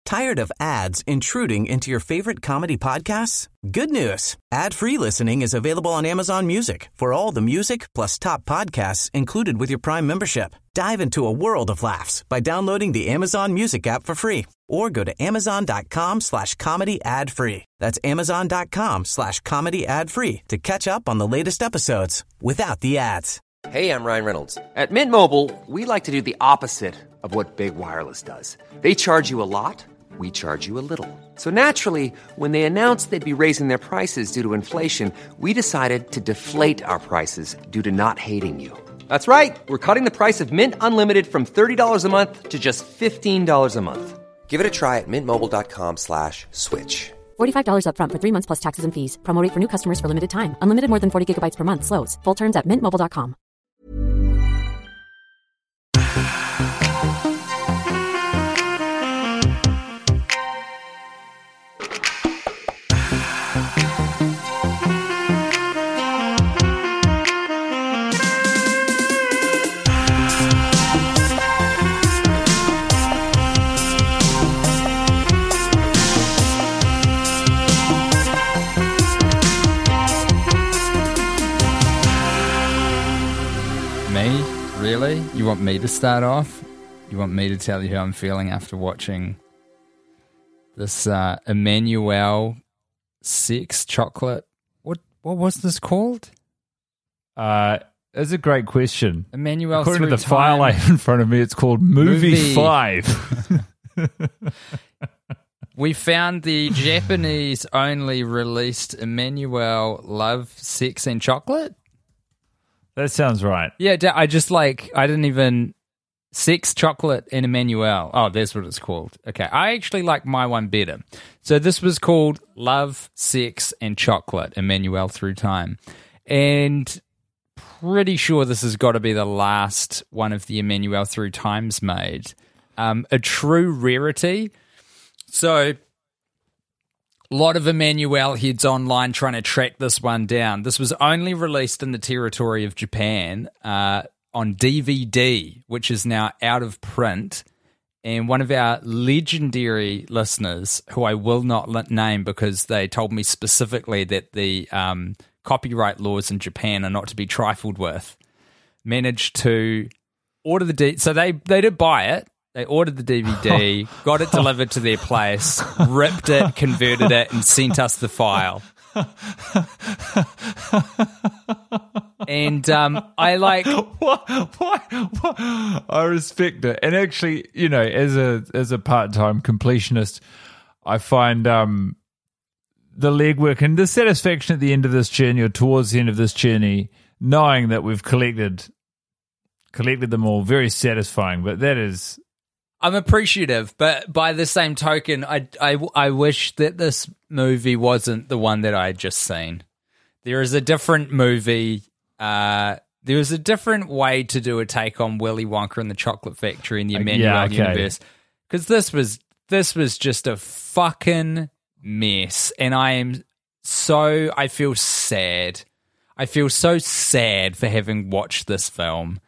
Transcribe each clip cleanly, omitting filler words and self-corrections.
Tired of ads intruding into your favorite comedy podcasts? Good news. Ad-free listening is available on Amazon Music for all the music plus top podcasts included with your Prime membership. Dive into a world of laughs by downloading the Amazon Music app for free or go to amazon.com/comedy ad-free. That's amazon.com/comedy ad-free to catch up on the latest episodes without the ads. Hey, I'm Ryan Reynolds. At Mint Mobile, we like to do the opposite of what Big Wireless does. They charge you a lot, we charge you a little. So naturally, when they announced they'd be raising their prices due to inflation, we decided to deflate our prices due to not hating you. That's right. We're cutting the price of Mint Unlimited from $30 a month to just $15 a month. Give it a try at mintmobile.com/switch. $45 up front for 3 months plus taxes and fees. Promo rate for new customers for limited time. Unlimited more than 40 gigabytes per month. Slows full terms at mintmobile.com. Me? Really? You want me to start off? You want me to tell you how I'm feeling after watching this Emmanuel 6 chocolate? What was this called? That's a great question. Emmanuel According Through to the file I have in front of me, it's called Movie 5. We found the Japanese only released Emmanuel Love, Sex and Chocolate. That sounds right. Yeah, I didn't even... Sex, Chocolate, and Emmanuel. Oh, that's what it's called. Okay, I actually like my one better. So this was called Love, Sex, and Chocolate, Emmanuel Through Time. And pretty sure this has got to be the last one of the Emmanuel Through Times made. A true rarity. So... a lot of Emmanuel heads online trying to track this one down. This was only released in the territory of Japan on DVD, which is now out of print. And one of our legendary listeners, who I will not name because they told me specifically that the copyright laws in Japan are not to be trifled with, managed to order the so they did buy it. They ordered the DVD, got it delivered to their place, ripped it, converted it, and sent us the file. And I like... What? I respect it. And actually, you know, as a part-time completionist, I find the legwork and the satisfaction at the end of this journey, or towards the end of this journey, knowing that we've collected them all, very satisfying. But that is... I'm appreciative, but by the same token, I wish that this movie wasn't the one that I had just seen. There is a different movie. There is a different way to do a take on Willy Wonka and the Chocolate Factory in the Emmanuel universe. Because this was just a fucking mess, and I feel sad. I feel so sad for having watched this film.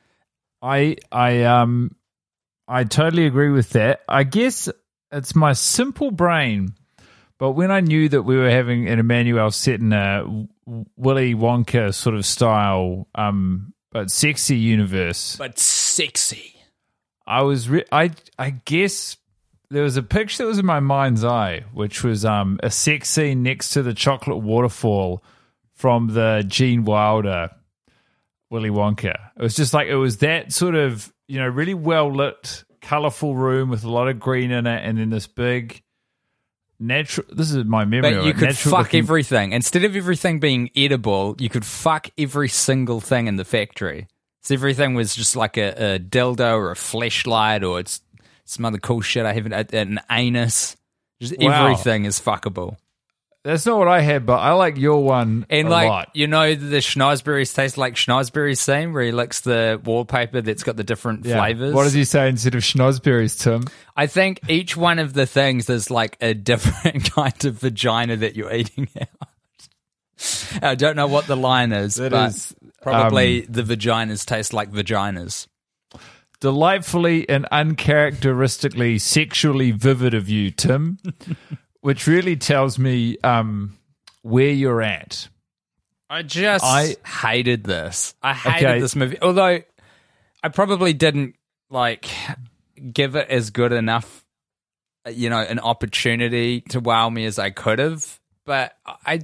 I totally agree with that. I guess it's my simple brain, but when I knew that we were having an Emmanuel set in a Willy Wonka sort of style, but sexy universe. But sexy. I guess there was a picture that was in my mind's eye, which was a sex scene next to the chocolate waterfall from the Gene Wilder Willy Wonka. It was just like, it was that sort of, you know, really well lit, colorful room with a lot of green in it, and then this big natural. This is my memory. But you could fuck everything instead of everything being edible. You could fuck every single thing in the factory. So everything was just like a dildo or a fleshlight or it's some other cool shit. I have an anus. Just everything is fuckable. That's not what I had, but I like your one and a like, lot. You know, the schnozberries taste like schnozberries scene where he licks the wallpaper that's got the different flavors. What does he say instead of schnozberries, Tim? I think each one of the things is like a different kind of vagina that you're eating out. I don't know what the line is, but probably the vaginas taste like vaginas. delightfully and uncharacteristically sexually vivid of you, Tim, which really tells me where you're at. I hated this. I hated this movie. Although I probably didn't give it as good enough, an opportunity to wow me as I could have. But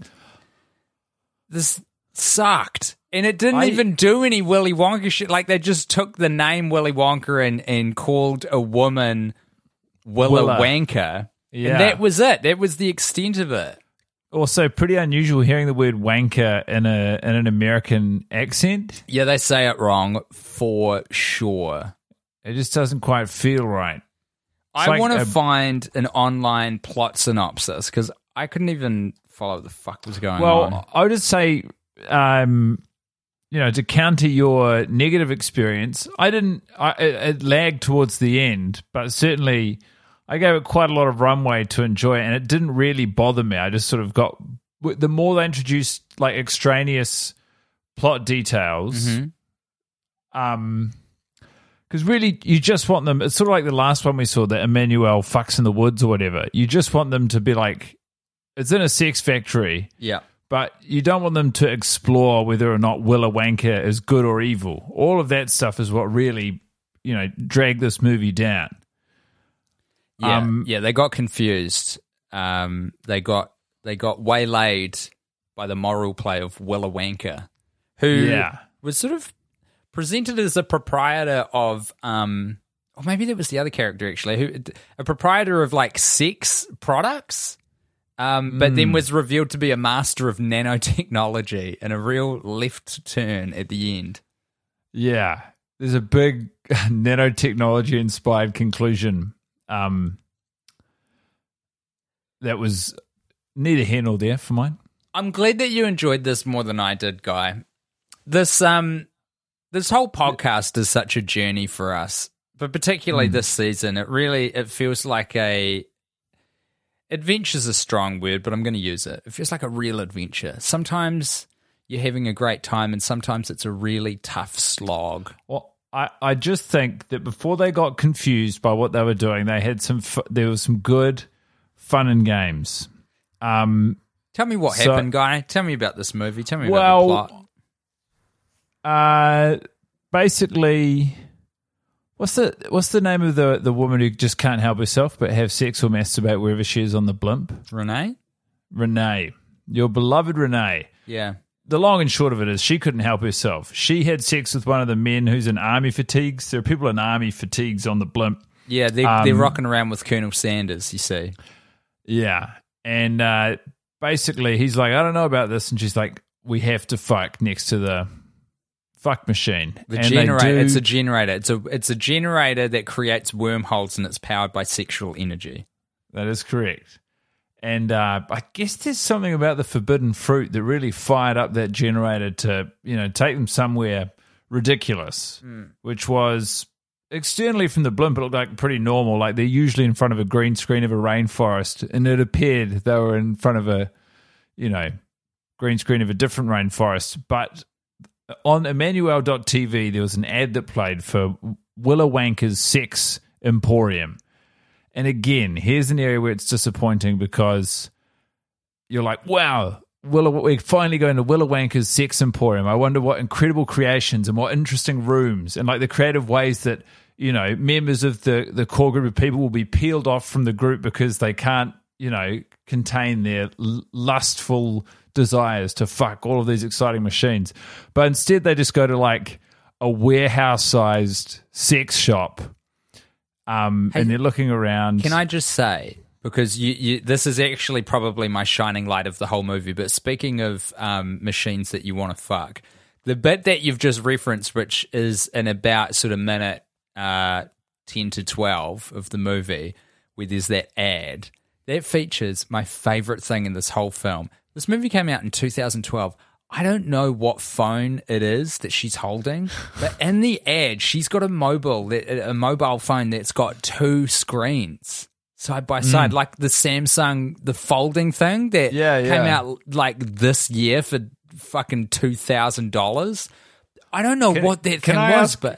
this sucked. And it didn't even do any Willy Wonka shit. Like, they just took the name Willy Wonka and called a woman Willa Wanker. Yeah. And that was it. That was the extent of it. Also, pretty unusual hearing the word wanker in an American accent. Yeah, they say it wrong for sure. It just doesn't quite feel right. I want to find an online plot synopsis because I couldn't even follow what the fuck was going on. Well, I would just say, to counter your negative experience, it lagged towards the end, but certainly I gave it quite a lot of runway to enjoy it, and it didn't really bother me. I just sort of got, the more they introduced like extraneous plot details, because really you just want them, it's sort of like the last one we saw, that Emmanuel fucks in the woods or whatever. You just want them to be like, it's in a sex factory. Yeah. But you don't want them to explore whether or not Willa Wanker is good or evil. All of that stuff is what really, dragged this movie down. Yeah, they got confused. They got waylaid by the moral play of Willa Wanker, who was sort of presented as a proprietor of, or maybe that was the other character actually, a proprietor of like sex products. But then was revealed to be a master of nanotechnology and a real left turn at the end. Yeah, there's a big nanotechnology-inspired conclusion that was neither here nor there for mine. I'm glad that you enjoyed this more than I did, Guy. This whole podcast is such a journey for us, but particularly this season. It feels like adventure's a strong word, but I'm going to use it. It feels like a real adventure. Sometimes you're having a great time, and sometimes it's a really tough slog. Well, I just think that before they got confused by what they were doing, they had there was some good fun and games. Tell me what happened, Guy. Tell me about this movie. Tell me about the plot. Basically, what's the name of the woman who just can't help herself but have sex or masturbate wherever she is on the blimp? Renee, your beloved Renee. Yeah. The long and short of it is she couldn't help herself. She had sex with one of the men who's in army fatigues. There are people in army fatigues on the blimp. Yeah, they're rocking around with Colonel Sanders, you see. Yeah. And basically he's like, I don't know about this. And she's like, we have to fuck next to the fuck machine. The generator. It's a generator. It's a generator that creates wormholes and it's powered by sexual energy. That is correct. And I guess there's something about the forbidden fruit that really fired up that generator to, take them somewhere ridiculous, which was externally from the blimp, it looked like pretty normal. Like they're usually in front of a green screen of a rainforest, and it appeared they were in front of a, green screen of a different rainforest. But on Emmanuel.tv, there was an ad that played for Willa Wanker's Sex Emporium. And again, here's an area where it's disappointing because you're like, wow, we're finally going to Willa Wanker's Sex Emporium. I wonder what incredible creations and what interesting rooms and like the creative ways that, members of the core group of people will be peeled off from the group because they can't, contain their lustful desires to fuck all of these exciting machines. But instead they just go to like a warehouse-sized sex shop. And they're looking around. Can I just say, because you this is actually probably my shining light of the whole movie, but speaking of machines that you want to fuck, the bit that you've just referenced, which is in about sort of minute 10 to 12 of the movie, where there's that ad, that features my favorite thing in this whole film. This movie came out in 2012. I don't know what phone it is that she's holding, but in the ad, she's got a mobile phone that's got two screens side by side, like the Samsung, the folding thing that came out like this year for fucking $2,000. I don't know what that thing was, but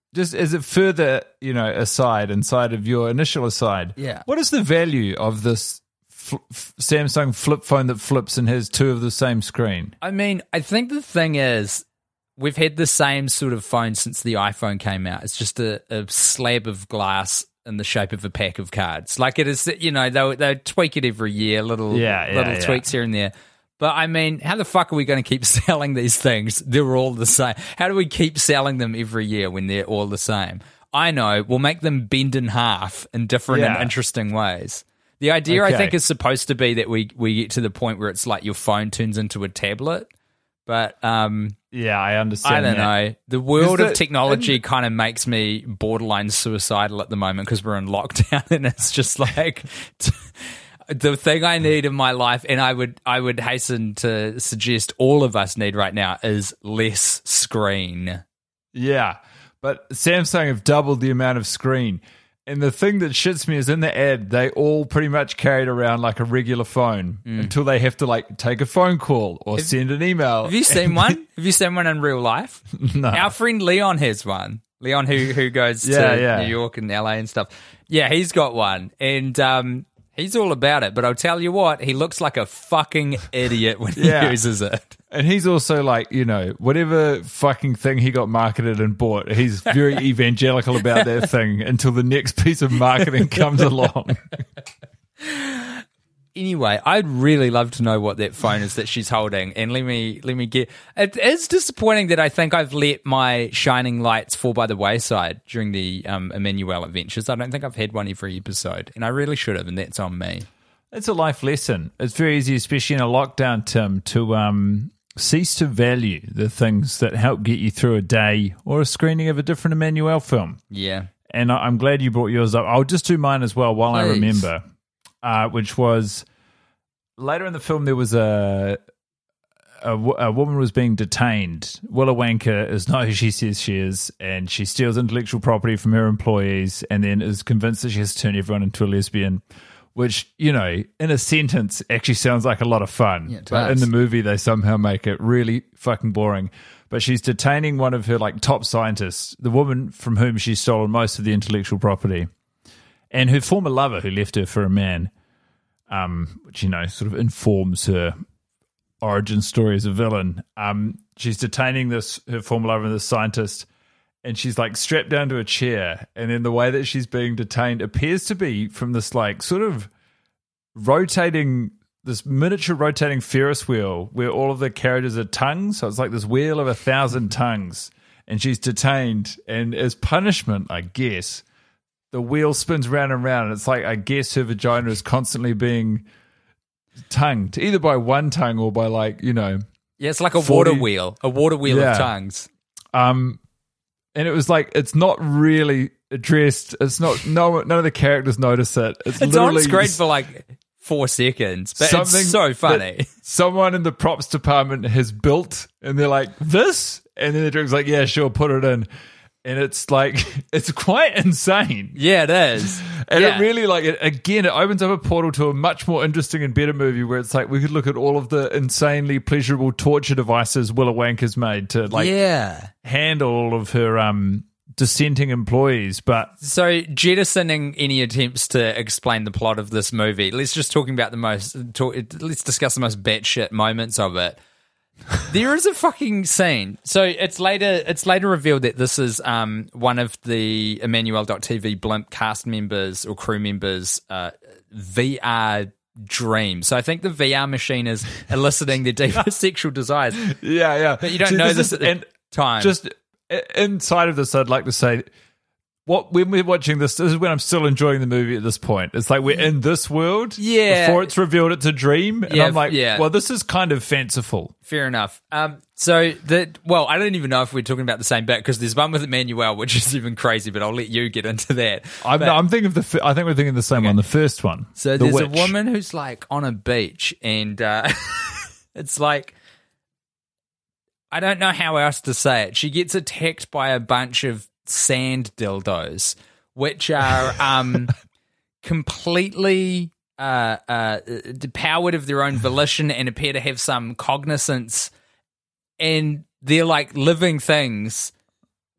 just as it further, aside, inside of your initial aside, Yeah. what is the value of this Samsung flip phone that flips and has two of the same screen? I mean, I think the thing is, we've had the same sort of phone since the iPhone came out. It's just a slab of glass in the shape of a pack of cards. Like it is, they tweak it every year, little tweaks here and there. But I mean, how the fuck are we going to keep selling these things? They're all the same. How do we keep selling them every year when they're all the same? I know, we'll make them bend in half in different and interesting ways. The idea, I think, is supposed to be that we get to the point where it's like your phone turns into a tablet. But I understand. I don't know. The world of technology kind of makes me borderline suicidal at the moment because we're in lockdown, and it's just like the thing I need in my life, and I would hasten to suggest all of us need right now, is less screen. Yeah, but Samsung have doubled the amount of screen. And the thing that shits me is in the ad, they all pretty much carry it around like a regular phone until they have to like take a phone call or send an email. Have you seen one? Have you seen one in real life? No. Our friend Leon has one. Leon who goes to New York and LA and stuff. Yeah, he's got one. And he's all about it. But I'll tell you what, he looks like a fucking idiot when he uses it. And he's also like, whatever fucking thing he got marketed and bought, he's very evangelical about that thing until the next piece of marketing comes along. Anyway, I'd really love to know what that phone is that she's holding. And let me get... It is disappointing that I think I've let my shining lights fall by the wayside during the Emmanuel adventures. I don't think I've had one every episode. And I really should have, and that's on me. It's a life lesson. It's very easy, especially in a lockdown, Tim, to cease to value the things that help get you through a day or a screening of a different Emmanuel film. Yeah. And I'm glad you brought yours up. I'll just do mine as well while I remember, which was later in the film there was a woman was being detained. Willow Wanker is not who she says she is, and she steals intellectual property from her employees and then is convinced that she has to turn everyone into a lesbian. Which, in a sentence actually sounds like a lot of fun. Yeah, but in the movie, they somehow make it really fucking boring. But she's detaining one of her top scientists, the woman from whom she's stolen most of the intellectual property, and her former lover who left her for a man, which, sort of informs her origin story as a villain. She's detaining her former lover and this scientist, and she's strapped down to a chair, and then the way that she's being detained appears to be from this sort of this miniature rotating Ferris wheel where all of the characters are tongues. So it's like this wheel of 1,000 tongues, and she's detained, and as punishment, I guess, the wheel spins round and round, and it's I guess her vagina is constantly being tongued, either by one tongue or by Yeah, it's like a 40, water wheel of tongues. And it was it's not really addressed. It's not, none of the characters notice it. It's on screen for 4 seconds, but it's so funny. Someone in the props department has built, and they're like, this? And then the director's like, yeah, sure, put it in. And it's it's quite insane. Yeah, it is. And it really it opens up a portal to a much more interesting and better movie where it's we could look at all of the insanely pleasurable torture devices Willow Wanker's made to handle all of her dissenting employees. But so jettisoning any attempts to explain the plot of this movie, let's just let's discuss the most batshit moments of it. There is a fucking scene. So it's later revealed that this is one of the Emmanuel.TV blimp cast members or crew members' VR dream. So I think the VR machine is eliciting their deepest sexual desires. Yeah. But you don't know this at the time. Just inside of this, I'd like to say, when we're watching this is when I'm still enjoying the movie at this point. It's we're in this world before it's revealed it's a dream. And I'm well, this is kind of fanciful. Fair enough. I don't even know if we're talking about the same bit because there's one with Emmanuel, which is even crazy, but I'll let you get into that. I'm thinking of I think we're thinking the same one, the first one. So there's a woman who's on a beach and it's I don't know how else to say it. She gets attacked by a bunch of sand dildos, which are completely powered of their own volition and appear to have some cognizance, and they're living things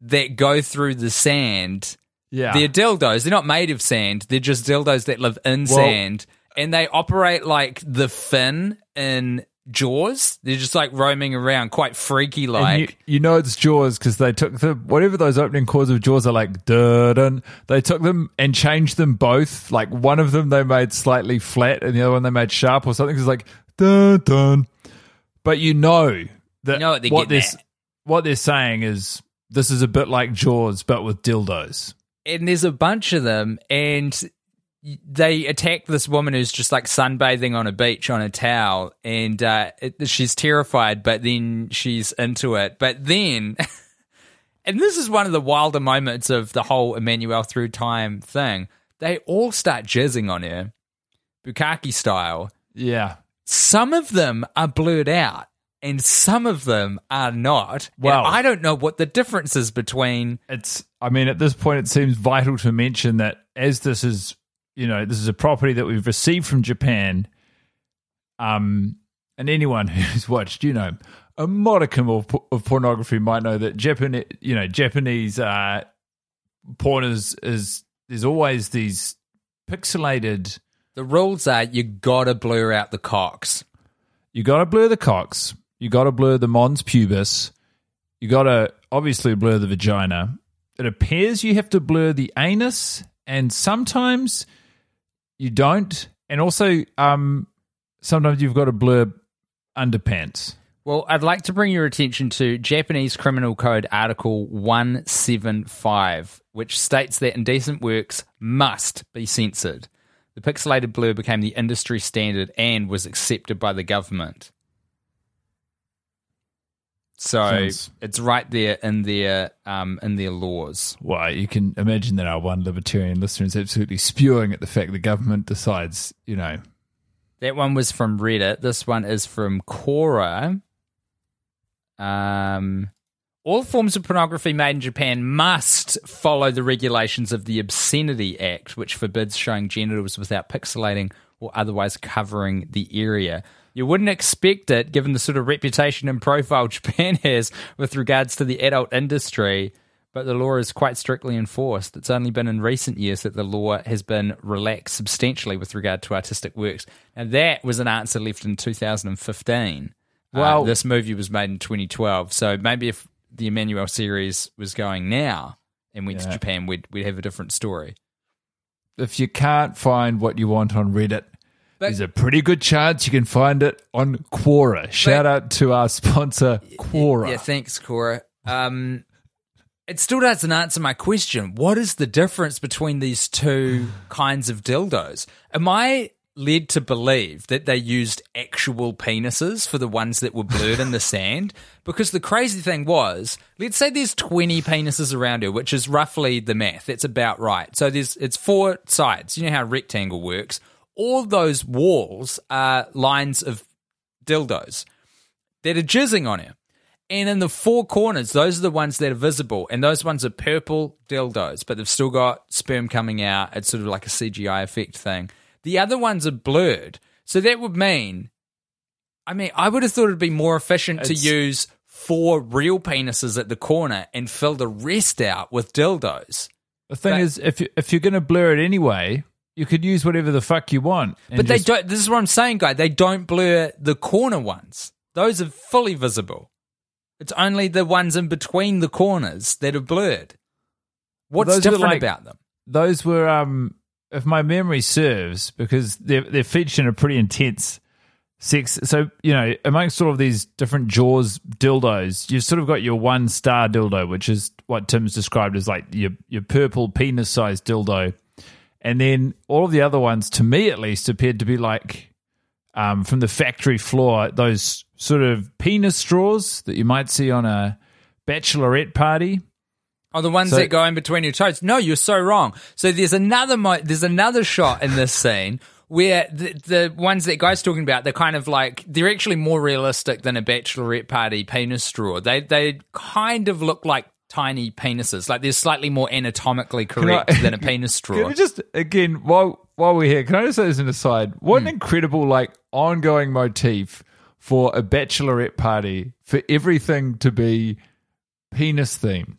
that go through the sand. Yeah. They're dildos. They're not made of sand. They're just dildos that live in sand. And they operate like the fin in Jaws. They're just like roaming around, quite freaky like. You know it's Jaws because they took whatever those opening chords of Jaws are like, dun, they took them and changed them both. Like one of them they made slightly flat and the other one they made sharp or something. It's like, dun, dun. But you know that what they're saying is this is a bit like Jaws but with dildos. And there's a bunch of them, and they attack this woman who's just like sunbathing on a beach on a towel, and she's terrified, but then she's into it. But then, and this is one of the wilder moments of the whole Emmanuel Through Time thing, they all start jizzing on her, Bukkake style. Yeah. Some of them are blurred out, and some of them are not. Well, and I don't know what the difference is between... at this point, it seems vital to mention that as this is, this is a property that we've received from Japan, and anyone who's watched, a modicum of pornography might know that Japanese porn is there's always these pixelated... The rules are you gotta blur out the cocks. You gotta blur the cocks. You gotta blur the mons pubis. You gotta obviously blur the vagina. It appears you have to blur the anus, and sometimes you don't. And also, sometimes you've got to blur underpants. Well, I'd like to bring your attention to Japanese Criminal Code Article 175, which states that indecent works must be censored. The pixelated blur became the industry standard and was accepted by the government. So it's right there in their laws. Well, you can imagine that our one libertarian listener is absolutely spewing at the fact the government decides, That one was from Reddit. This one is from Quora. All forms of pornography made in Japan must follow the regulations of the Obscenity Act, which forbids showing genitals without pixelating or otherwise covering the area. You wouldn't expect it, given the sort of reputation and profile Japan has with regards to the adult industry, but the law is quite strictly enforced. It's only been in recent years that the law has been relaxed substantially with regard to artistic works. And that was an answer left in 2015. Well, this movie was made in 2012, so maybe if the Emmanuel series was going now and went to Japan, we'd have a different story. If you can't find what you want on Reddit, there's a pretty good chance you can find it on Quora. Shout out to our sponsor, Quora. Yeah, thanks, Quora. It still doesn't answer my question. What is the difference between these two kinds of dildos? Am I led to believe that they used actual penises for the ones that were blurred in the sand? Because the crazy thing was, let's say there's 20 penises around her, which is roughly the math. That's about right. So it's 4 sides. You know how a rectangle works. All those walls are lines of dildos that are jizzing on her. And in the 4 corners, those are the ones that are visible. And those ones are purple dildos, but they've still got sperm coming out. It's sort of like a CGI effect thing. The other ones are blurred. So that would mean, I would have thought it'd be more efficient to use 4 real penises at the corner and fill the rest out with dildos. The thing is, if you're going to blur it anyway, you could use whatever the fuck you want. But they don't. This is what I'm saying, guy. They don't blur the corner ones. Those are fully visible. It's only the ones in between the corners that are blurred. What's different about them? Those were, if my memory serves, because they're featured in a pretty intense sex. So, amongst all of these different Jaws dildos, you've sort of got your 1-star dildo, which is what Tim's described as like your purple penis-sized dildo. And then all of the other ones, to me at least, appeared to be like from the factory floor, those sort of penis straws that you might see on a bachelorette party. Oh, the ones that go in between your toes. No, you're so wrong. So there's another shot in this scene where the ones that Guy's talking about, they're kind of like, they're actually more realistic than a bachelorette party penis straw. They kind of look like tiny penises. Like they're slightly more anatomically correct than a penis straw. Can I just, again, while we're here, can I just say this an aside? What an incredible, ongoing motif for a bachelorette party for everything to be penis-themed.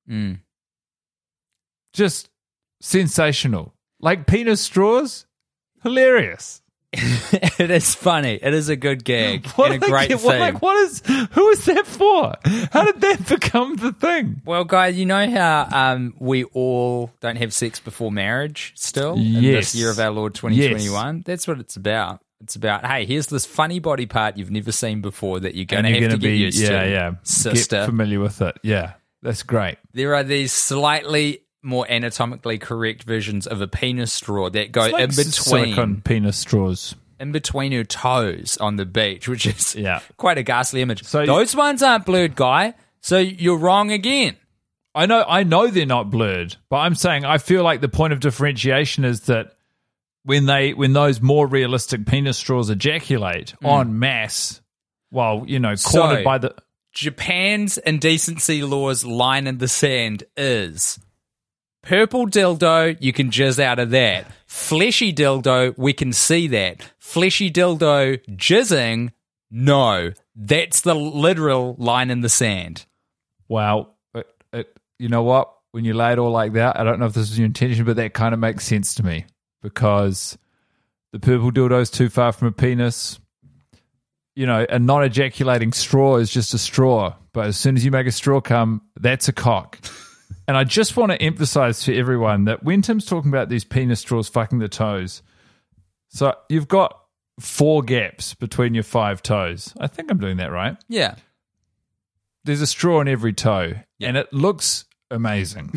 Just sensational. Like penis straws, hilarious. It is funny. It is a good gag and a great theme. Who is that for? How did that become the thing? Well, Guy, you know how we all don't have sex before marriage still in this year of our Lord 2021? Yes. That's what it's about. It's about, hey, here's this funny body part you've never seen before that you're going to have to get used to. Yeah, sister. Get familiar with it. Yeah, that's great. There are these slightly more anatomically correct versions of a penis straw that go like in between silicone penis straws. In between her toes on the beach, which is quite a ghastly image. So those ones aren't blurred, Guy. So you're wrong again. I know they're not blurred, but I'm saying I feel like the point of differentiation is that when those more realistic penis straws ejaculate en masse, while cornered by the Japan's indecency laws line in the sand is purple dildo, you can jizz out of that. Fleshy dildo, we can see that. Fleshy dildo jizzing, no. That's the literal line in the sand. Wow. You know what? When you lay it all like that, I don't know if this was your intention, but that kind of makes sense to me because the purple dildo is too far from a penis. A non-ejaculating straw is just a straw, but as soon as you make a straw come, that's a cock. And I just want to emphasize to everyone that when Tim's talking about these penis straws fucking the toes, so you've got 4 gaps between your 5 toes. I think I'm doing that right. Yeah. There's a straw in every toe, and it looks amazing.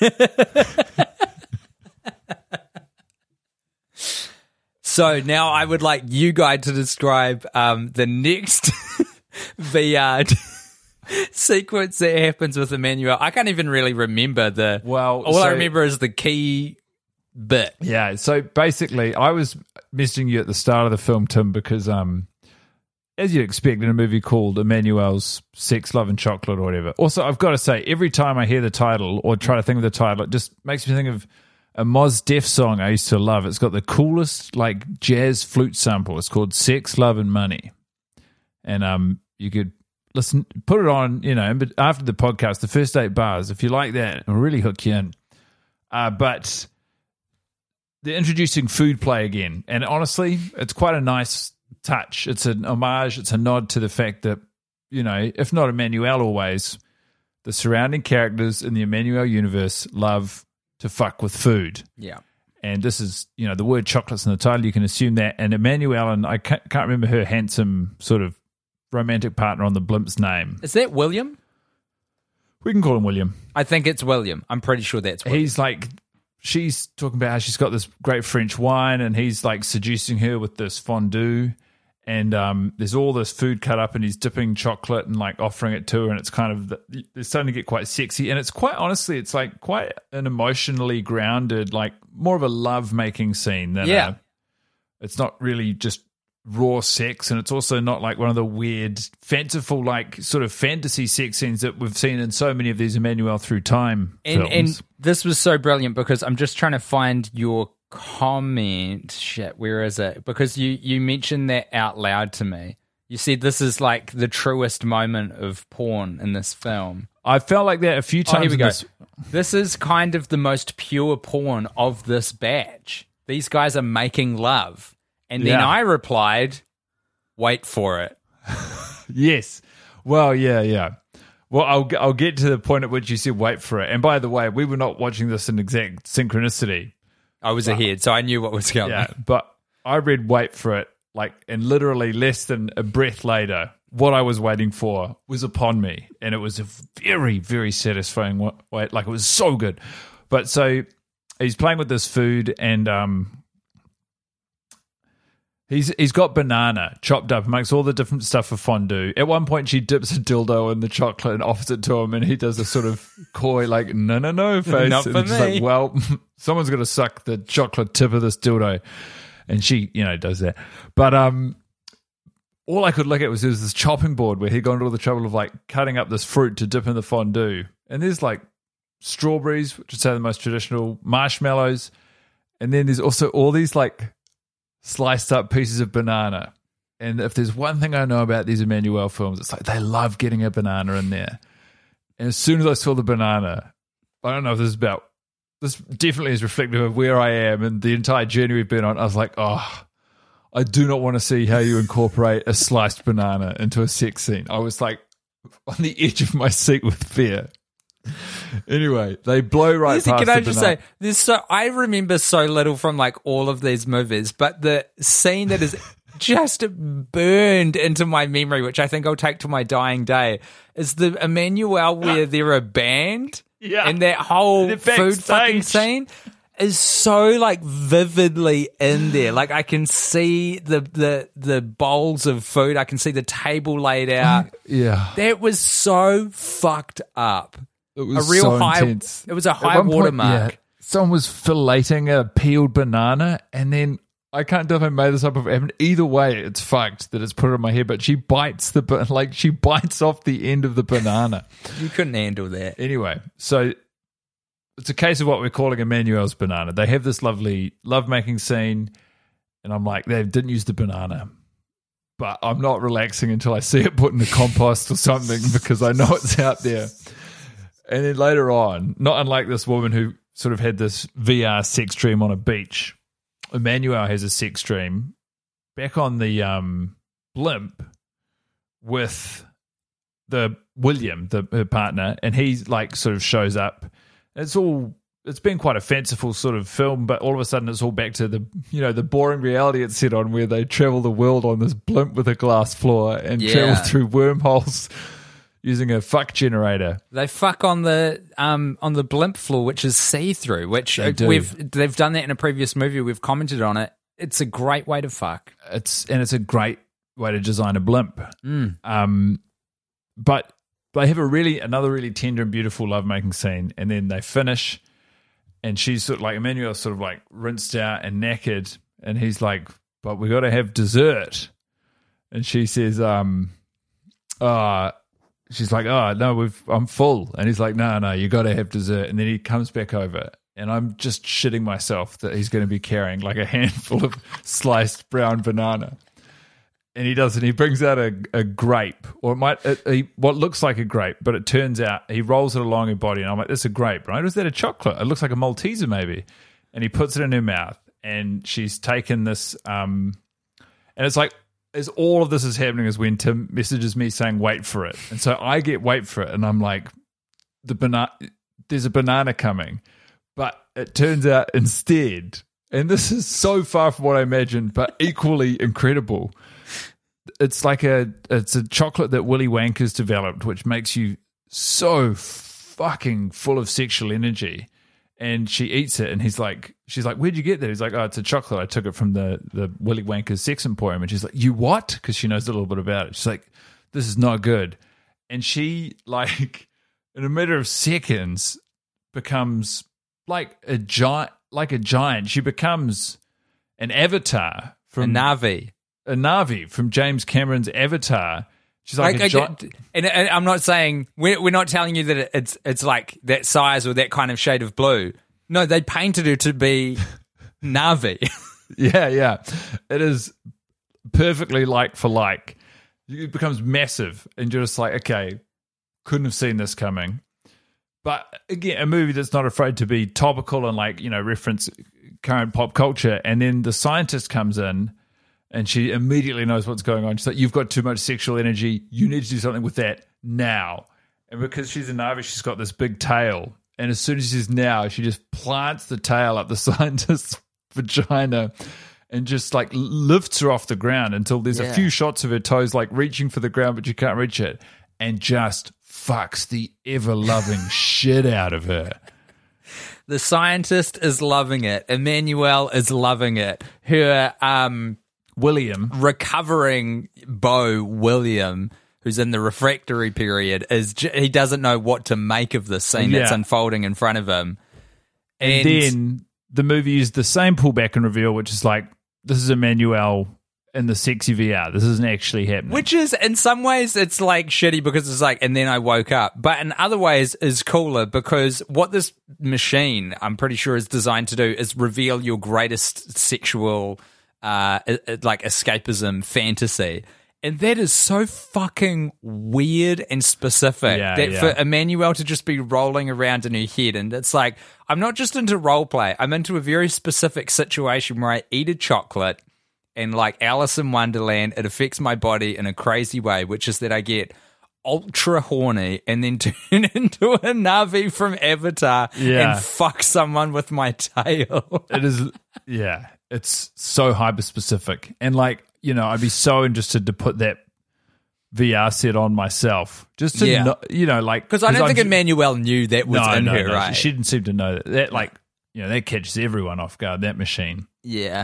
So now I would like you guys to describe the next VR sequence that happens with Emmanuel. I can't even really remember I remember is the key bit. Yeah, so basically I was messaging you at the start of the film, Tim, because as you'd expect in a movie called Emmanuel's Sex, Love and Chocolate or whatever. Also, I've got to say, every time I hear the title or try to think of the title, it just makes me think of a Mos Def song I used to love. It's got the coolest jazz flute sample. It's called Sex, Love and Money. And you could listen, put it on, but after the podcast, the first 8 bars, if you like that, it'll really hook you in. But they're introducing food play again. And honestly, it's quite a nice touch. It's an homage. It's a nod to the fact that, if not Emmanuel always, the surrounding characters in the Emmanuel universe love to fuck with food. Yeah. And this is, the word chocolate's in the title. You can assume that. And Emmanuel, and I can't remember her handsome sort of romantic partner on the blimp's name. Is that William? We can call him William. I think it's William. I'm pretty sure that's William. He's she's talking about how she's got this great French wine and he's seducing her with this fondue. And there's all this food cut up and he's dipping chocolate and offering it to her. And it's kind of, it's starting to get quite sexy. And it's quite, honestly, it's quite an emotionally grounded, more of a love-making scene than it's not really just raw sex, and it's also not one of the weird, fanciful, sort of fantasy sex scenes that we've seen in so many of these Emmanuel Through Time films. And this was so brilliant because I'm just trying to find your comment. Shit, where is it? Because you mentioned that out loud to me. You said this is the truest moment of porn in this film. I felt like that a few times. Here we go. This is kind of the most pure porn of this batch. These guys are making love. And then I replied, wait for it. Yes. Well, yeah. Well, I'll get to the point at which you said wait for it. And by the way, we were not watching this in exact synchronicity. I was ahead, so I knew what was coming. Yeah, but I read wait for it, and literally less than a breath later, what I was waiting for was upon me. And it was a very, very satisfying wait. It was so good. But so he's playing with this food and He's got banana chopped up amongst all the different stuff for fondue. At one point, she dips a dildo in the chocolate and offers it to him, and he does a sort of coy, no face. Not for and me. Well, someone's going to suck the chocolate tip of this dildo. And she, does that. But all I could look at was there was this chopping board where he'd gone to all the trouble of cutting up this fruit to dip in the fondue. And there's strawberries, which is the most traditional, marshmallows. And then there's also all these sliced up pieces of banana. And if there's one thing I know about these Emmanuel films, it's they love getting a banana in there. And as soon as I saw the banana, I don't know if this definitely is reflective of where I am and the entire journey we've been on. I was like, oh, I do not want to see how you incorporate a sliced banana into a sex scene. I was like on the edge of my seat with fear. Anyway, they blow right past Can I the just banana. say, I remember so little from like all of these movies, but the scene that is just burned into my memory, which I think I'll take to my dying day, is the Emmanuel where they're a band. Yeah. And that whole They're food fucking backstage. scene is so like vividly in there. Like I can see the bowls of food. I can see the table laid out. Yeah. That was so fucked up. It was A real so high. intense. It was a At high one point, watermark. yeah, someone was filleting a peeled banana, and then I can't tell if I made this up or if it happened. Either way, it's fucked that it's put it in my head. But she bites she bites off the end of the banana. You couldn't handle that. Anyway, so it's a case of what we're calling Emmanuel's banana. They have this lovely lovemaking scene, and I'm like, they didn't use the banana. But I'm not relaxing until I see it put in the compost or something because I know it's out there. And then later on, not unlike this woman who sort of had this VR sex dream on a beach, Emmanuel has a sex dream back on the blimp with the William, her partner, and he's like sort of shows up. It's been quite a fanciful sort of film, but all of a sudden it's all back to the boring reality it's set on, where they travel the world on this blimp with a glass floor and travel through wormholes using a fuck generator. They fuck on the blimp floor, which is see-through, which They do. they've done that in a previous movie. We've commented on it. It's a great way to fuck. It's a great way to design a blimp. But they have another really tender and beautiful lovemaking scene, and then they finish, and she's sort of like, Emmanuel's sort of like rinsed out and knackered, and he's like, but we got to have dessert. And she says, she's like, oh, no, I'm full. And he's like, no, you got to have dessert. And then he comes back over, and I'm just shitting myself that he's going to be carrying like a handful of sliced brown banana. And he does, and he brings out a grape, or what looks like a grape, but it turns out he rolls it along her body, and I'm like, that's a grape, right? Or is that a chocolate? It looks like a Malteser maybe. And he puts it in her mouth, and she's taken this, and it's like, as all of this is happening is when Tim messages me saying, wait for it. And so I get wait for it, and I'm like, there's a banana coming. But it turns out instead, and this is so far from what I imagined, but equally incredible, it's a chocolate that Willy Wonka's developed, which makes you so fucking full of sexual energy. And she eats it, and she's like, where'd you get that? He's like, oh, it's a chocolate. I took it from the Willy Wonka's Sex Emporium. And she's like, you what? Because she knows a little bit about it. She's like, this is not good. And she, like, in a matter of seconds, becomes like a giant. She becomes an avatar from Na'vi from James Cameron's Avatar. She's like a giant. And I'm not saying we're not telling you that it's like that size or that kind of shade of blue. No, they painted her to be Na'vi. Yeah. It is perfectly like for like. It becomes massive, and you're just like, okay, couldn't have seen this coming. But again, a movie that's not afraid to be topical and reference current pop culture. And then the scientist comes in, and she immediately knows what's going on. She's like, you've got too much sexual energy. You need to do something with that now. And because she's a Na'vi, she's got this big tail. And as soon as she says now, she just plants the tail up the scientist's vagina and just like lifts her off the ground until there's a few shots of her toes like reaching for the ground, but you can't reach it. And just fucks the ever-loving shit out of her. The scientist is loving it. Emmanuel is loving it. Her William, recovering beau William, who's in the refractory period, he doesn't know what to make of this scene that's unfolding in front of him. And then the movie used the same pullback and reveal, which is like, this is Emmanuel in the sexy VR. This isn't actually happening. Which is, in some ways, it's like shitty because it's like, and then I woke up. But in other ways is cooler because what this machine, I'm pretty sure, is designed to do is reveal your greatest sexual like escapism fantasy. And that is so fucking weird and specific for Emmanuel to just be rolling around in her head. And it's like, I'm not just into role play. I'm into a very specific situation where I eat a chocolate and like Alice in Wonderland, it affects my body in a crazy way, which is that I get ultra horny and then turn into a Na'vi from Avatar and fuck someone with my tail. It is, it's so hyper specific. And like, you know, I'd be so interested to put that VR set on myself, just to know, you know, like, because I don't think Emmanuel knew that was in her, right? She didn't seem to know that. That, like, you know, that catches everyone off guard. That machine. Yeah.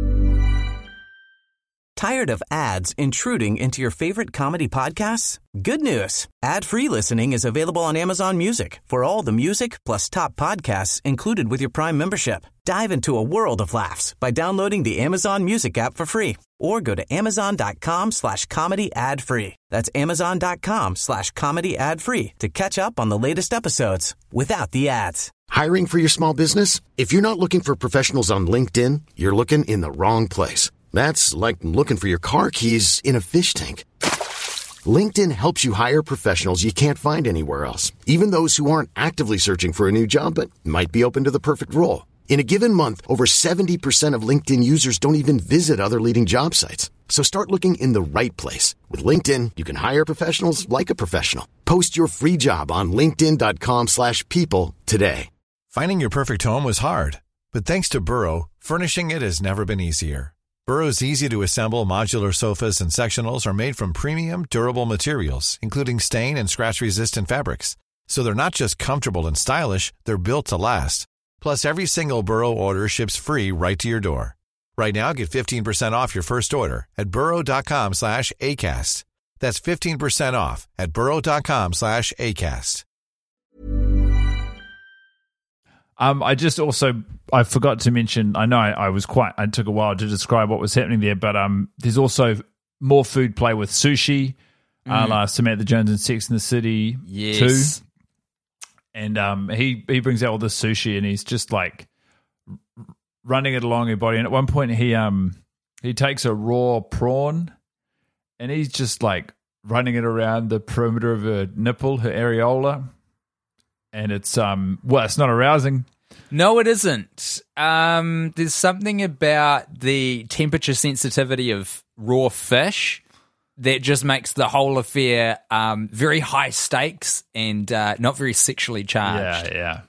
Tired of ads intruding into your favorite comedy podcasts? Good news. Ad-free listening is available on Amazon Music for all the music plus top podcasts included with your Prime membership. Dive into a world of laughs by downloading the Amazon Music app for free or go to amazon.com/comedy ad-free. That's amazon.com/comedy ad-free to catch up on the latest episodes without the ads. Hiring for your small business? If you're not looking for professionals on LinkedIn, you're looking in the wrong place. That's like looking for your car keys in a fish tank. LinkedIn helps you hire professionals you can't find anywhere else, even those who aren't actively searching for a new job but might be open to the perfect role. In a given month, over 70% of LinkedIn users don't even visit other leading job sites. So start looking in the right place. With LinkedIn, you can hire professionals like a professional. Post your free job on linkedin.com/people today. Finding your perfect home was hard, but thanks to Burrow, furnishing it has never been easier. Burrow's easy-to-assemble modular sofas and sectionals are made from premium, durable materials, including stain and scratch-resistant fabrics. So they're not just comfortable and stylish, they're built to last. Plus, every single Burrow order ships free right to your door. Right now, get 15% off your first order at burrow.com/ACAST. That's 15% off at burrow.com/ACAST. I forgot to mention, I know it took a while to describe what was happening there, but there's also more food play with sushi, a la Samantha Jones in Sex and the City 2. And he brings out all this sushi and he's just like running it along her body. And at one point he takes a raw prawn and he's just like running it around the perimeter of her nipple, her areola. And it's it's not arousing. No, it isn't. There's something about the temperature sensitivity of raw fish that just makes the whole affair very high stakes and not very sexually charged. Yeah.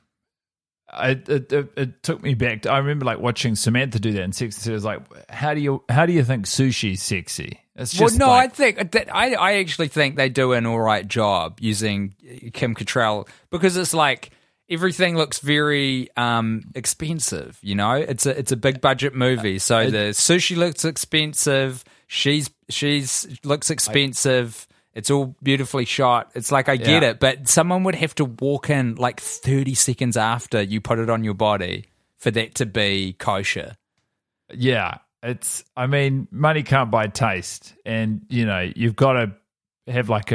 It took me back to, I remember like watching Samantha do that in Sex and the City. I was like, how do you think sushi's sexy? It's just I think that I actually think they do an all right job using Kim Cattrall, because it's like everything looks very expensive. You know, it's a big budget movie, so the sushi looks expensive. She's looks expensive. It's all beautifully shot. It's like, I get it, but someone would have to walk in like 30 seconds after you put it on your body for that to be kosher. Yeah. Money can't buy taste. And, you know, you've got to have like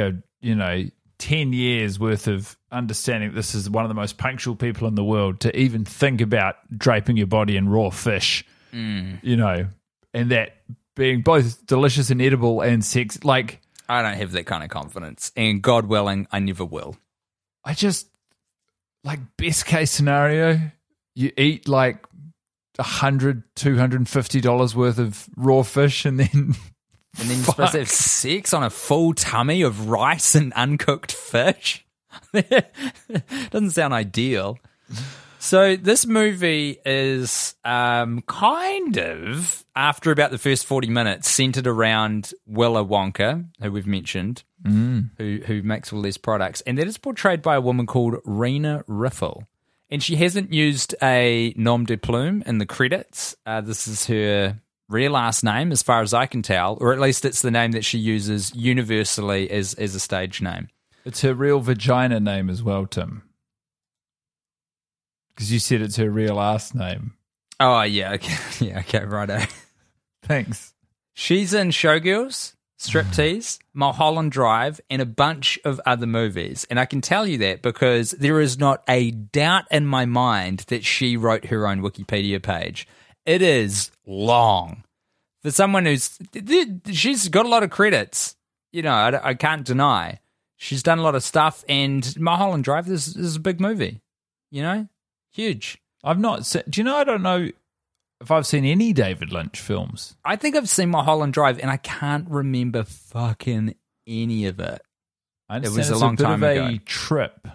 10 years worth of understanding that this is one of the most punctual people in the world to even think about draping your body in raw fish, you know, and that being both delicious and edible and sex. Like, I don't have that kind of confidence, and God willing, I never will. I just, like, best case scenario, you eat like $100, $250 worth of raw fish, and then you're supposed to have sex on a full tummy of rice and uncooked fish. Doesn't sound ideal. So this movie is kind of, after about the first 40 minutes, centered around Willy Wonka, who we've mentioned, who makes all these products, and that is portrayed by a woman called Rena Riffel. And she hasn't used a nom de plume in the credits. This is her real last name, as far as I can tell, or at least it's the name that she uses universally as a stage name. It's her real vagina name as well, Tim. Because you said it's her real last name. Oh, yeah. Okay, okay, righto. Thanks. She's in Showgirls, Striptease, Mulholland Drive, and a bunch of other movies. And I can tell you that because there is not a doubt in my mind that she wrote her own Wikipedia page. It is long. For someone she's got a lot of credits, I can't deny. She's done a lot of stuff, and Mulholland Drive, this is a big movie, huge. I've not seen, I don't know if I've seen any David Lynch films. I think I've seen Mulholland Drive, and I can't remember fucking any of it. It was a long time ago. A trip.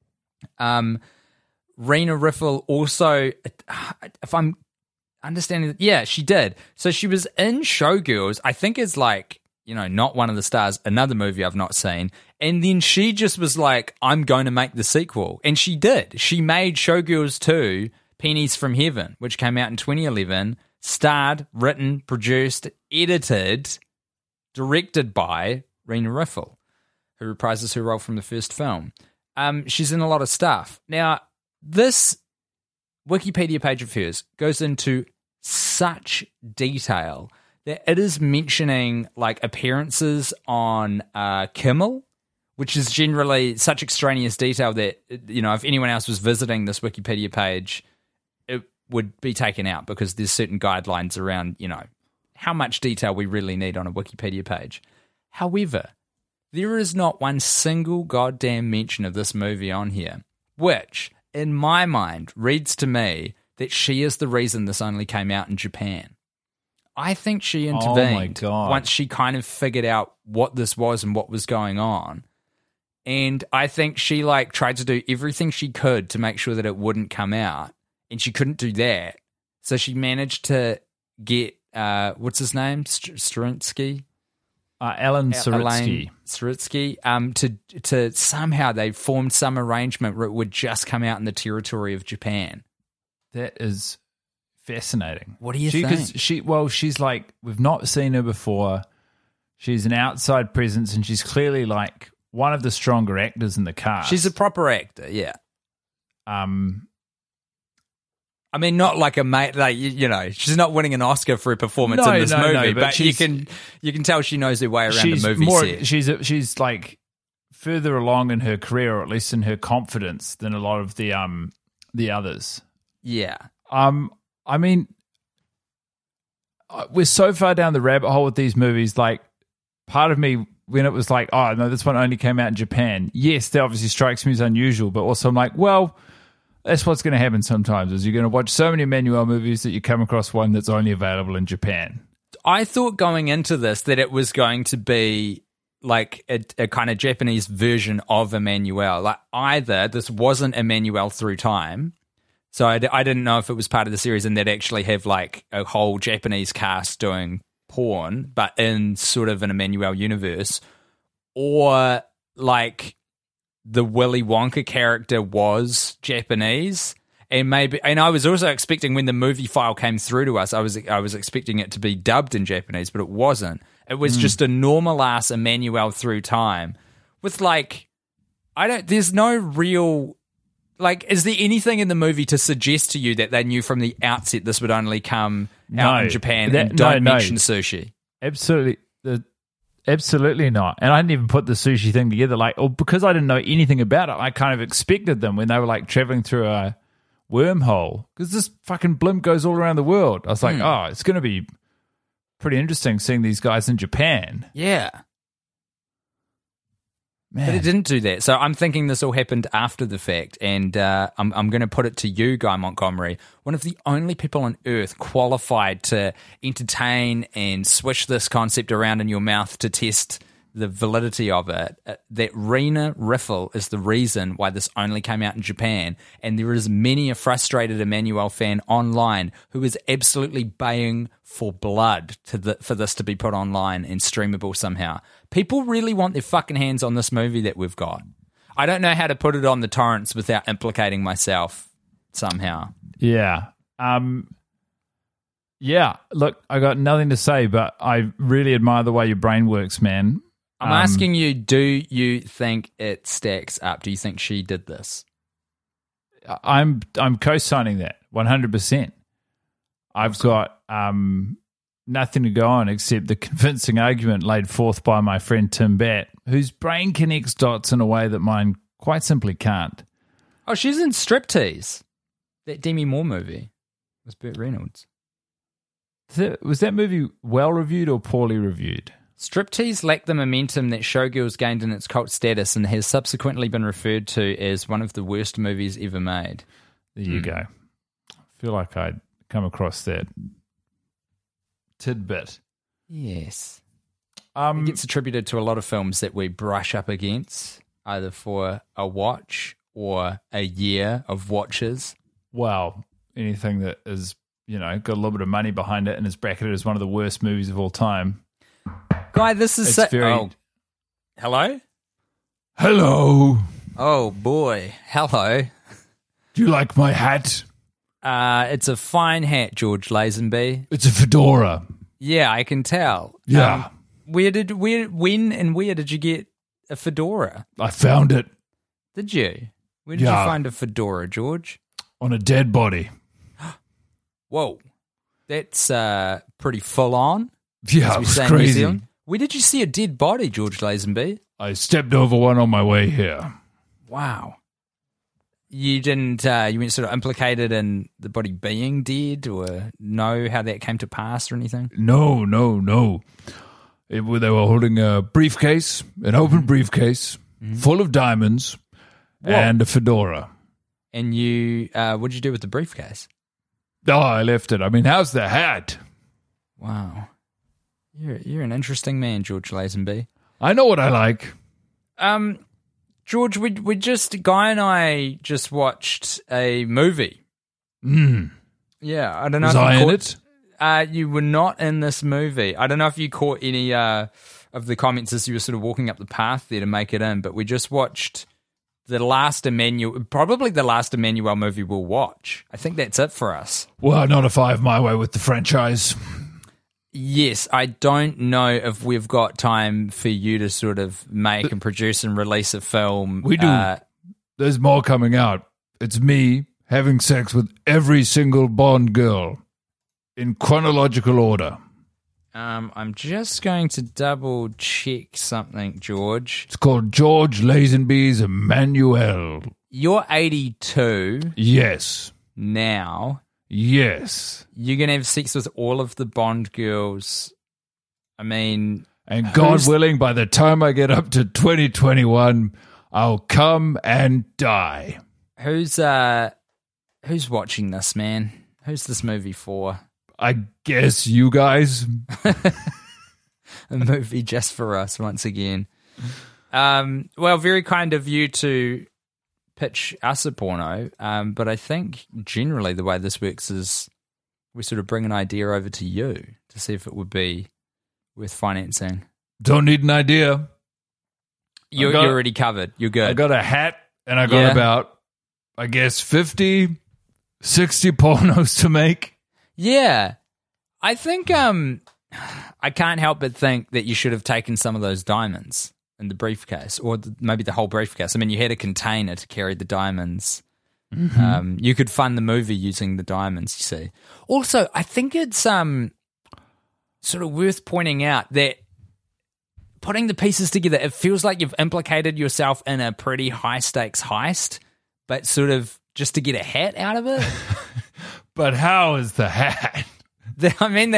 Rena Riffel also, if I'm understanding, yeah, she did. So she was in Showgirls. I think it's like, not one of the stars, another movie I've not seen. And then she just was like, I'm going to make the sequel. And she did. She made Showgirls 2, Pennies from Heaven, which came out in 2011, starred, written, produced, edited, directed by Rena Riffel, who reprises her role from the first film. She's in a lot of stuff. Now, this Wikipedia page of hers goes into such detail that it is mentioning like appearances on Kimmel, which is generally such extraneous detail that, if anyone else was visiting this Wikipedia page, it would be taken out because there's certain guidelines around, how much detail we really need on a Wikipedia page. However, there is not one single goddamn mention of this movie on here, which, in my mind, reads to me that she is the reason this only came out in Japan. I think she intervened once she kind of figured out what this was and what was going on. And I think she tried to do everything she could to make sure that it wouldn't come out. And she couldn't do that. So she managed to get, what's his name? Strunsky? Alan Saritsky. To somehow they formed some arrangement where it would just come out in the territory of Japan. That is fascinating. What do you think? Because she's like, we've not seen her before. She's an outside presence, and she's clearly like one of the stronger actors in the cast. She's a proper actor, yeah. I mean, not like a mate, she's not winning an Oscar for a performance in this movie, but you can tell she knows her way around the movie set. She's like further along in her career, or at least in her confidence, than a lot of the others. Yeah. I mean, we're so far down the rabbit hole with these movies. Like, part of me, when it was like, oh no, this one only came out in Japan. Yes, that obviously strikes me as unusual, but also I'm like, well, that's what's going to happen sometimes, is you're going to watch so many Emmanuelle movies that you come across one that's only available in Japan. I thought going into this that it was going to be like a kind of Japanese version of Emmanuelle. Like, either this wasn't Emmanuelle Through Time, so I didn't know if it was part of the series and they'd actually have like a whole Japanese cast doing porn, but in sort of an Emmanuelle universe, or like the Willy Wonka character was Japanese, and I was also expecting, when the movie file came through to us, I was expecting it to be dubbed in Japanese, but it wasn't. It was just a normal ass Emmanuelle Through Time with there's no real, is there anything in the movie to suggest to you that they knew from the outset this would only come out in Japan and don't mention sushi? Absolutely not. And I didn't even put the sushi thing together. Because I didn't know anything about it, I kind of expected them when they were traveling through a wormhole, because this fucking blimp goes all around the world. I was like, oh, it's going to be pretty interesting seeing these guys in Japan. Yeah. Man. But it didn't do that. So I'm thinking this all happened after the fact, and I'm going to put it to you, Guy Montgomery, one of the only people on earth qualified to entertain and swish this concept around in your mouth to test the validity of it, that Rena Riffel is the reason why this only came out in Japan, and there is many a frustrated Emmanuelle fan online who is absolutely baying for blood for this to be put online and streamable somehow. People really want their fucking hands on this movie that we've got. I don't know how to put it on the torrents without implicating myself somehow. Yeah. Yeah, look, I got nothing to say, but I really admire the way your brain works, man. I'm asking you, do you think it stacks up? Do you think she did this? I'm co-signing that 100%. I've got nothing to go on except the convincing argument laid forth by my friend Tim Batt, whose brain connects dots in a way that mine quite simply can't. Oh, she's in Striptease, that Demi Moore movie with Burt Reynolds. Was that movie well reviewed or poorly reviewed? Striptease lacked the momentum that Showgirls gained in its cult status and has subsequently been referred to as one of the worst movies ever made. There you go. I feel like I'd come across that tidbit. Yes. It gets attributed to a lot of films that we brush up against, either for a watch or a year of watches. Well, anything that is, got a little bit of money behind it and is bracketed as one of the worst movies of all time. Guy, this is hello? Hello. Oh, boy. Hello. Do you like my hat? It's a fine hat, George Lazenby. It's a fedora. Yeah, I can tell. Yeah. When and where did you get a fedora? I found it. Did you? Where did you find a fedora, George? On a dead body. Whoa. That's pretty full on. Yeah, it was crazy. Where did you see a dead body, George Lazenby? I stepped over one on my way here. Wow. You didn't, you weren't sort of implicated in the body being dead or know how that came to pass or anything? No. They were holding a briefcase, an open briefcase, full of diamonds and a fedora. And you, what did you do with the briefcase? Oh, I left it. I mean, how's the hat? Wow. You're an interesting man, George Lazenby. I know what I like. George, Guy and I just watched a movie. Yeah, I don't know. Was I in it? You were not in this movie. I don't know if you caught any of the comments as you were sort of walking up the path there to make it in, but we just watched probably the last Emmanuel movie we'll watch. I think that's it for us. Well, not if I have my way with the franchise. Yes, I don't know if we've got time for you to sort of make and produce and release a film. We do. There's more coming out. It's me having sex with every single Bond girl in chronological order. I'm just going to double check something, George. It's called George Lazenby's Emmanuel. You're 82. Yes. Now. Yes. You're going to have sex with all of the Bond girls. I mean... And God willing, by the time I get up to 2021, I'll come and die. Who's watching this, man? Who's this movie for? I guess you guys. A movie just for us, once again. Well, very kind of you to pitch us a porno, but I think generally the way this works is we sort of bring an idea over to you to see if it would be worth financing. Don't need an idea. You're already covered. You're good. I got a hat and I got about, I guess, 50, 60 pornos to make. Yeah. I think I can't help but think that you should have taken some of those diamonds in the briefcase, or maybe the whole briefcase. I mean, you had a container to carry the diamonds. Mm-hmm. You could fund the movie using the diamonds, you see. Also, I think it's sort of worth pointing out that putting the pieces together, it feels like you've implicated yourself in a pretty high-stakes heist, but sort of just to get a hat out of it. But how is the hat? I mean,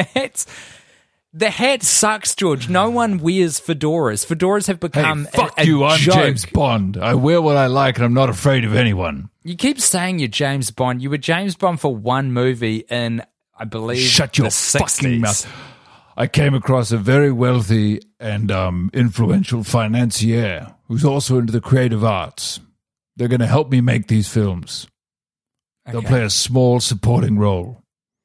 the hat sucks, George. No one wears fedoras. Fedoras have become a joke. I'm James Bond. I wear what I like and I'm not afraid of anyone. You keep saying you're James Bond. You were James Bond for one movie in, I believe, Shut your the 60s. fucking mouth. I came across a very wealthy and influential financier who's also into the creative arts. They're going to help me make these films. They'll play a small supporting role.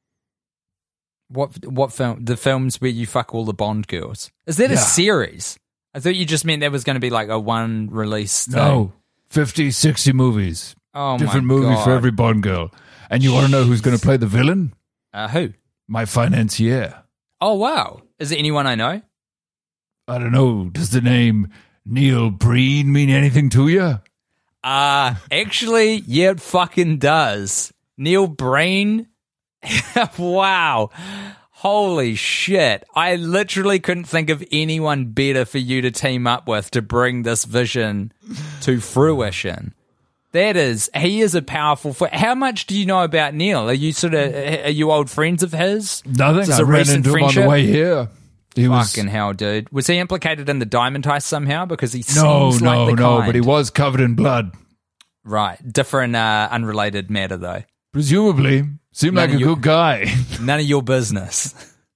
What film? The films where you fuck all the Bond girls. Is that a series? I thought you just meant that was going to be like a one release thing. No, 50, 60 movies. Oh, different my movies God. for every Bond girl. And you want to know who's going to play the villain? Who? My financier. Oh, wow. Is it anyone I know? I don't know. Does the name Neil Breen mean anything to you? Actually, yeah, it fucking does. Neil Breen. Wow. Holy shit. I literally couldn't think of anyone better for you to team up with to bring this vision to fruition. He is a powerful. How much do you know about Neil? Are you old friends of his? Nothing. I ran into him on the way here. He Fucking hell, dude. Was he implicated in the diamond heist somehow? Because he seems like the kind. But he was covered in blood. Right. Different, unrelated matter, though. Presumably. Seemed like a good guy. None of your business.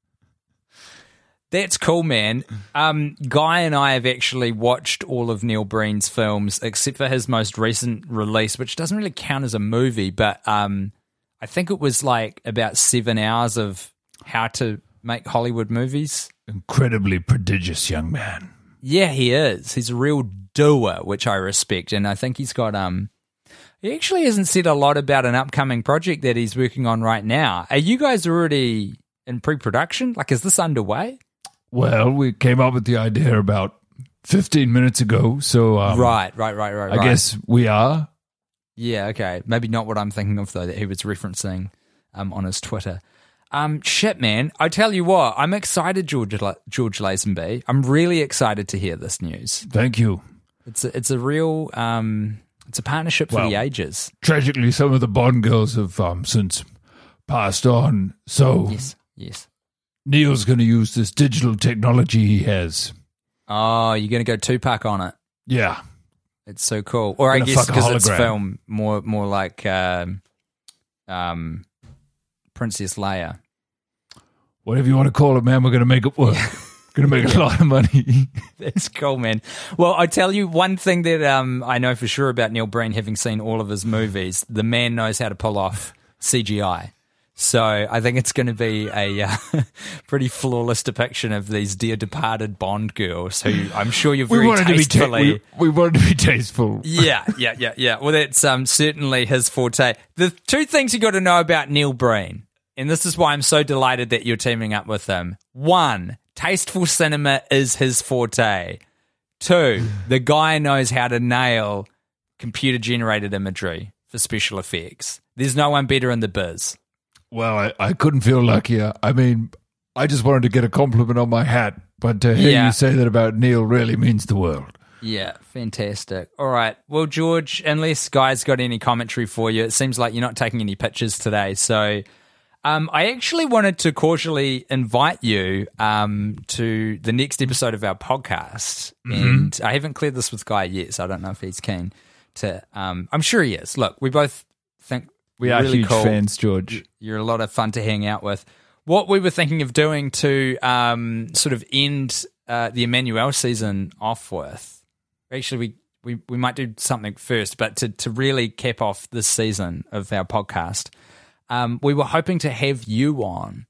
That's cool, man. Guy and I have actually watched all of Neil Breen's films, except for his most recent release, which doesn't really count as a movie, but I think it was like about 7 hours of how to make Hollywood movies. Incredibly prodigious young man. Yeah, he is. He's a real doer, which I respect, and I think he's got he actually hasn't said a lot about an upcoming project that he's working on right now. Are you guys already in pre-production? Like, is this underway? Well, we came up with the idea about 15 minutes ago, so right. I guess we are. Yeah, okay. Maybe not what I'm thinking of, though, that he was referencing on his Twitter. Shit, man. I tell you what, I'm excited, George Lazenby. I'm really excited to hear this news. Thank you. It's a real it's a partnership for the ages. Tragically, some of the Bond girls have since passed on. So yes. Neil's going to use this digital technology he has. Oh, you're going to go Tupac on it? Yeah. It's so cool. Or I guess because it's film more like Princess Leia. Whatever you want to call it, man, we're going to make it work. Going to make a lot of money. That's cool, man. Well, I tell you one thing that I know for sure about Neil Breen, having seen all of his movies, the man knows how to pull off CGI. So I think it's going to be a pretty flawless depiction of these dear departed Bond girls who I'm sure you're very tastefully... We wanted to be tasteful. Yeah. Well, that's certainly his forte. The two things you got to know about Neil Breen, and this is why I'm so delighted that you're teaming up with him. 1, tasteful cinema is his forte. 2, the guy knows how to nail computer-generated imagery for special effects. There's no one better in the biz. Well, I couldn't feel luckier. I mean, I just wanted to get a compliment on my hat, but to hear you say that about Neil really means the world. Yeah, fantastic. All right. Well, George, unless Guy's got any commentary for you, it seems like you're not taking any pictures today. So I actually wanted to cordially invite you to the next episode of our podcast. Mm-hmm. And I haven't cleared this with Guy yet, so I don't know if he's keen to. I'm sure he is. Look, we both think we are really huge cool fans, George. You're a lot of fun to hang out with. What we were thinking of doing to sort of end the Emmanuel season off with, actually we might do something first, but to really cap off this season of our podcast, we were hoping to have you on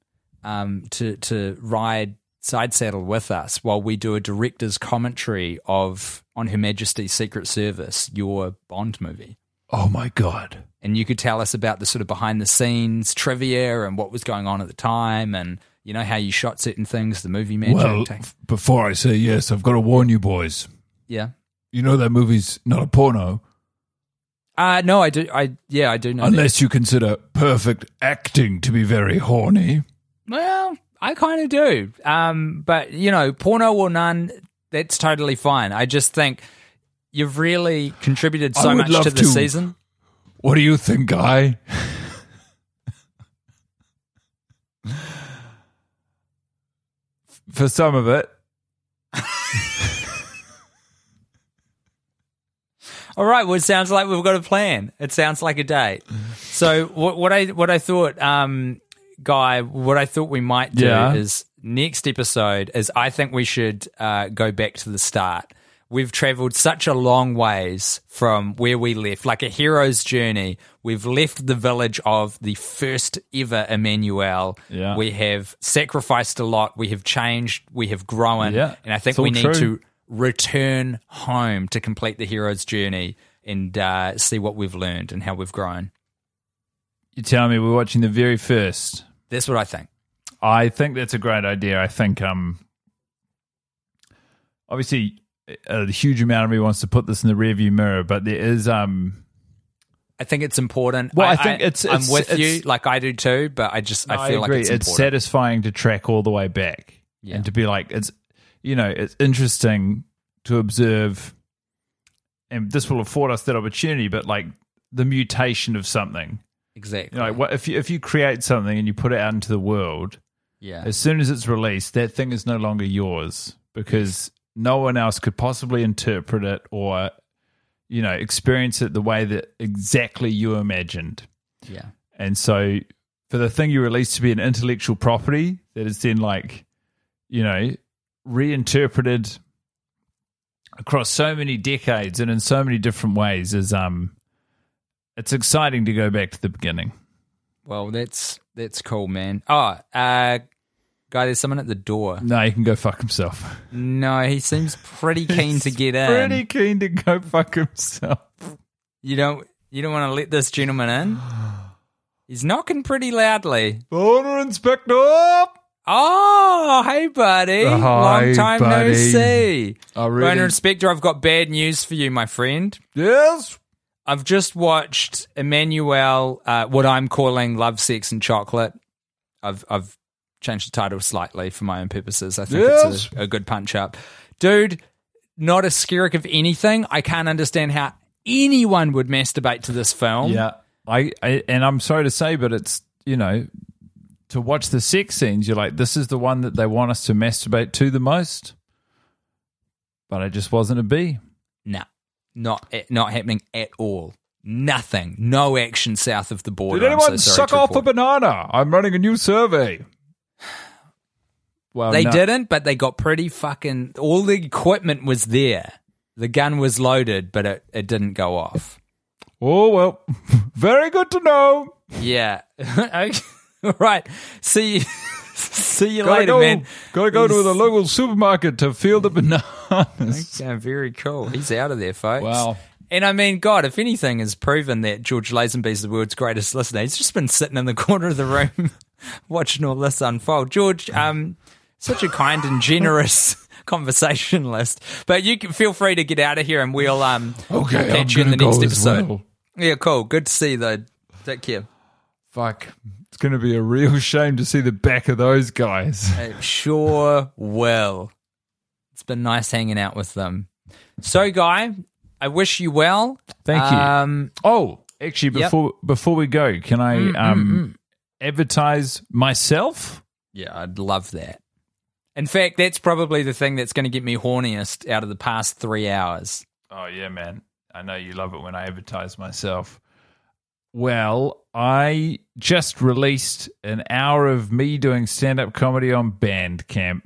to ride side saddle with us while we do a director's commentary on Her Majesty's Secret Service, your Bond movie. Oh my God. And you could tell us about the sort of behind the scenes trivia and what was going on at the time, and you know how you shot certain things, the movie magic. Well, before I say yes, I've got to warn you boys. Yeah. You know that movie's not a porno. No, I do. I do know. Unless you consider perfect acting to be very horny. Well, I kind of do. But you know, porno or none, that's totally fine. I just think you've really contributed so much to the season. What do you think, Guy? For some of it. All right. Well, it sounds like we've got a plan. It sounds like a date. So what I thought, Guy, what I thought we might do is next episode is I think we should go back to the start. We've traveled such a long ways from where we left, like a hero's journey. We've left the village of the first ever Emmanuel. Yeah. We have sacrificed a lot. We have changed. We have grown. Yeah, and I think we need to return home to complete the hero's journey and see what we've learned and how we've grown. You tell me we're watching the very first. That's what I think. I think that's a great idea. I think, obviously, the huge amount of me wants to put this in the rearview mirror, but there is. I think it's important. Well, I think I'm with you, like I do too. But I feel like it's important. It's satisfying to track all the way back and to be like, it's interesting to observe and this will afford us that opportunity, but like the mutation of something. Exactly. You know, like if you create something and you put it out into the world, Yeah. as soon as it's released, that thing is no longer yours because no one else could possibly interpret it or, you know, experience it the way that exactly you imagined. Yeah. And so for the thing you release to be an intellectual property that is then like, you know, reinterpreted across so many decades and in so many different ways is it's exciting to go back to the beginning. Well, that's cool, man. Oh, guy, there's someone at the door. No, he can go fuck himself. No, he seems pretty keen to get in. Pretty keen to go fuck himself. You don't want to let this gentleman in? He's knocking pretty loudly. Order, Inspector! Oh, hey, buddy. Hi, Long time no buddy. see. really- Boner Inspector, I've got bad news for you, my friend. Yes? I've just watched Emmanuel, what I'm calling Love, Sex and Chocolate. I've changed the title slightly for my own purposes. I think it's a good punch up. Dude, not a skerrick of anything. I can't understand how anyone would masturbate to this film. Yeah. And I'm sorry to say, but it's, you know, to watch the sex scenes, you're like, this is the one that they want us to masturbate to the most. But it just wasn't a B. Nah, not happening at all. Nothing. No action south of the border. Did anyone I'm so sorry suck to off a report. banana? I'm running a new survey. Well, They no. didn't, but they got pretty fucking... All the equipment was there. The gun was loaded, but it didn't go off. Oh, well, very good to know. Yeah. Right. See you later, man. Gotta go to the local supermarket to feel the bananas. Okay, very cool. He's out of there, folks. Wow. And I mean, God, if anything has proven that George Lazenby's the world's greatest listener, he's just been sitting in the corner of the room watching all this unfold. George, such a kind and generous conversationalist. But you can feel free to get out of here and we'll catch you in the next episode. Well. Yeah, cool. Good to see you, though. Take care. Fuck. It's going to be a real shame to see the back of those guys. It sure will. It's been nice hanging out with them. So, Guy, I wish you well. Thank you. Oh, actually, Yep. before we go, can I advertise myself? Yeah, I'd love that. In fact, that's probably the thing that's going to get me horniest out of the past 3 hours. Oh, yeah, man. I know you love it when I advertise myself. Well, I just released an hour of me doing stand-up comedy on Bandcamp.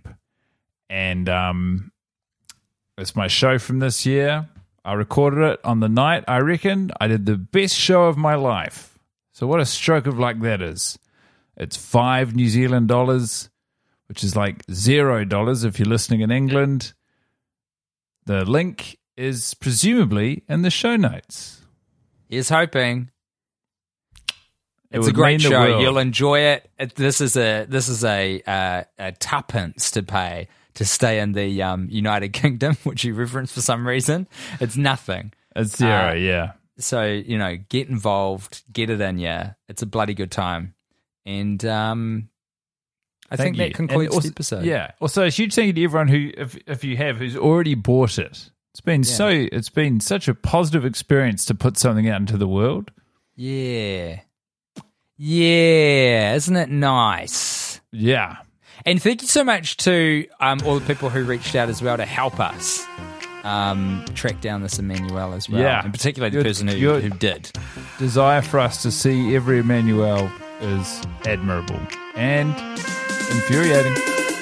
And it's my show from this year. I recorded it on the night, I reckon. I did the best show of my life. So what a stroke of luck that is. It's $5 New Zealand dollars, which is like $0 if you're listening in England. The link is presumably in the show notes. Here's hoping. It It's a would great mean the show. world. You'll enjoy it. This is a tuppence to pay to stay in the United Kingdom, which you referenced for some reason. It's nothing. It's zero, yeah. So, get involved, get it in you. It's a bloody good time. And I think that concludes the episode. Yeah. Also, a huge thank you to everyone who, if you have, who's already bought it. It's been such a positive experience to put something out into the world. Yeah. Yeah. Isn't it nice? Yeah. And thank you so much to all the people who reached out as well to help us track down this Emmanuel as well. Yeah. And particularly the Your- person your- who did. Desire for us to see every Emmanuel is admirable and infuriating.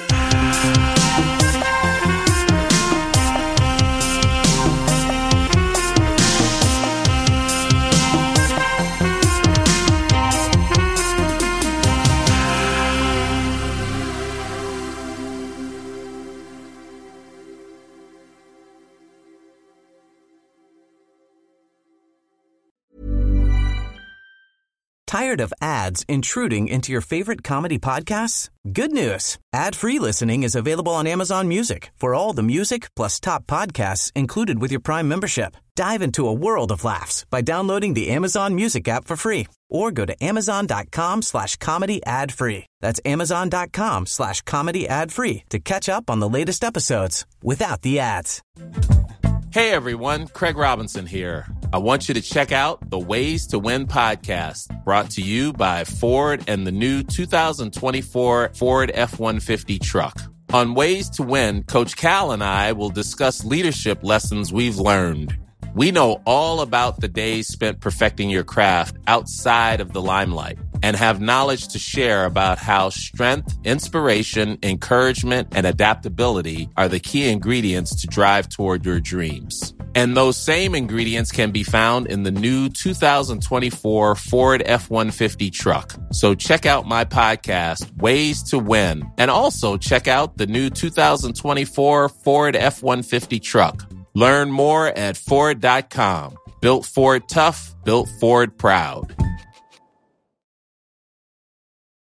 Tired of ads intruding into your favorite comedy podcasts? Good news. Ad-free listening is available on Amazon Music for all the music plus top podcasts included with your Prime membership. Dive into a world of laughs by downloading the Amazon Music app for free or go to amazon.com/comedy ad-free. That's amazon.com/comedy ad-free to catch up on the latest episodes without the ads. Hey everyone, Craig Robinson here. I want you to check out the Ways to Win podcast, brought to you by Ford and the new 2024 Ford F-150 truck. On Ways to Win, Coach Cal and I will discuss leadership lessons we've learned. We know all about the days spent perfecting your craft outside of the limelight and have knowledge to share about how strength, inspiration, encouragement, and adaptability are the key ingredients to drive toward your dreams. And those same ingredients can be found in the new 2024 Ford F-150 truck. So check out my podcast, Ways to Win, and also check out the new 2024 Ford F-150 truck. Learn more at Ford.com. Built Ford tough, built Ford proud.